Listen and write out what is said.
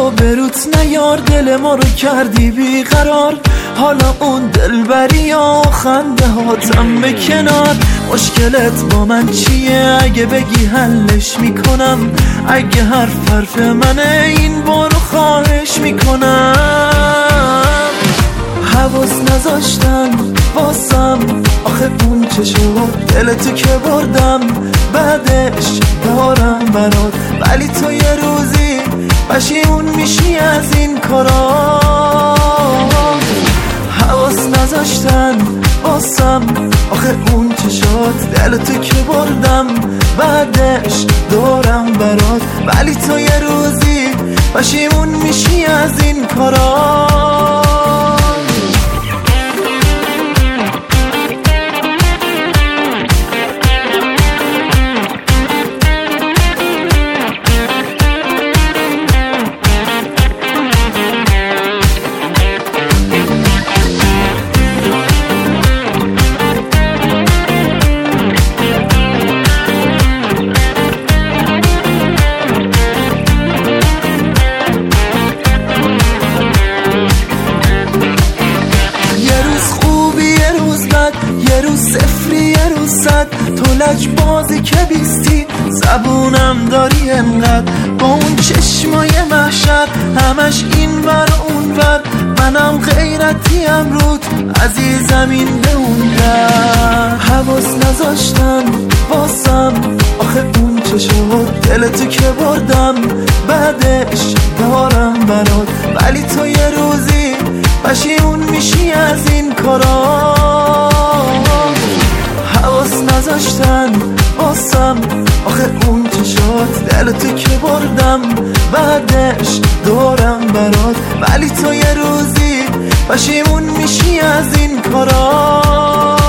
آبروت نیار، دل ما رو کردی بیقرار. حالا اون دلبری ها خنده هاتم به کنار. مشکلت با من چیه؟ اگه بگی حلش میکنم. اگه حرف منه این بارو خواهش میکنم. حواس نذاشتن واسم، آخه اون چه شد؟ دلتو که بردم بعدش دارم برات، ولی تو یه روزی پشیمون میشی از این کارا. حواس نذاشتن واسم، آخه اون چه شد؟ دلتو که بردم بعدش دارم برات، ولی تو یه روزی پشیمون میشی از این کارا. یه روز صفری یه روز صد، تو لج بازی که بیستی زبونم داری انقدر. با اون چشمای محشر همش این ور اون ور، منم غیرتی امرود عزیزم این به اون در. حواس نذاشتن واسم، آخه اون چه شد؟ دلتو که بردم بعدش دارم برات، ولی تو یه روزی پشیمون میشی از این کارا. حواس نذاشتن واسم، آخه اون چه شد؟ دلتو که بردم بعدش دارم برات، ولی تو یه روزی پشیمون میشی از این کارا.